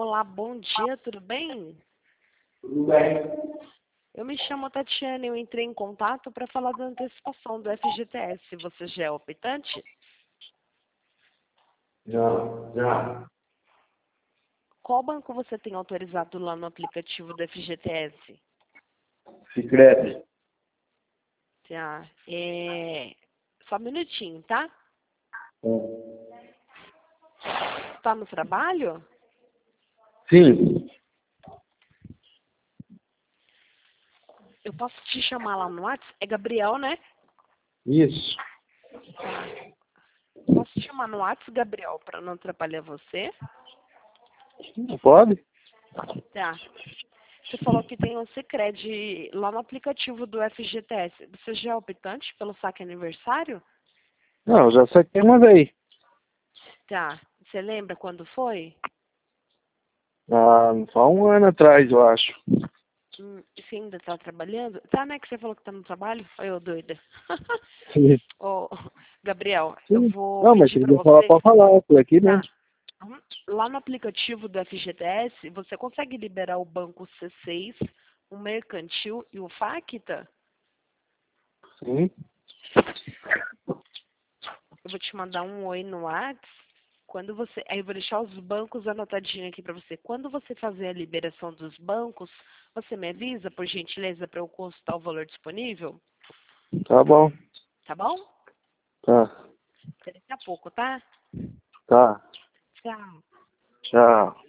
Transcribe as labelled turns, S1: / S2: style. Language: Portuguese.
S1: Olá, bom dia, tudo bem?
S2: Tudo bem.
S1: Eu me chamo Tatiana e eu entrei em contato para falar da antecipação do FGTS. Você já é optante?
S2: Já.
S1: Qual banco você tem autorizado lá no aplicativo do FGTS?
S2: Sicredi.
S1: Tá, só um minutinho, tá? Tá no trabalho?
S2: Sim.
S1: Eu posso te chamar lá no WhatsApp? É Gabriel, né?
S2: Isso.
S1: Posso te chamar no WhatsApp, Gabriel, para não atrapalhar você?
S2: Não pode?
S1: Tá. Você falou que tem um Sicredi lá no aplicativo do FGTS. Você já é optante pelo saque aniversário?
S2: Não, já saquei uma vez.
S1: Tá. Você lembra quando foi?
S2: Só um ano atrás, eu acho.
S1: Você ainda tá trabalhando? Tá, né? Que você falou que tá no trabalho? Olha eu doida.
S2: Sim.
S1: Ô, Gabriel, eu
S2: Sim.
S1: vou
S2: Não, mas
S1: pedir
S2: se
S1: pra
S2: quiser falar,
S1: você.
S2: pode falar. Eu tô aqui
S1: Tá.
S2: mesmo.
S1: Lá no aplicativo do FGTS, você consegue liberar o banco C6, o mercantil e o Facta?
S2: Sim.
S1: Eu vou te mandar um oi no WhatsApp. Aí eu vou deixar os bancos anotadinhos aqui para você. Quando você fazer a liberação dos bancos, você me avisa, por gentileza, para eu consultar o valor disponível?
S2: Tá bom.
S1: Tá bom?
S2: Tá.
S1: Até daqui a pouco, tá?
S2: Tá.
S1: Tchau.
S2: Tchau.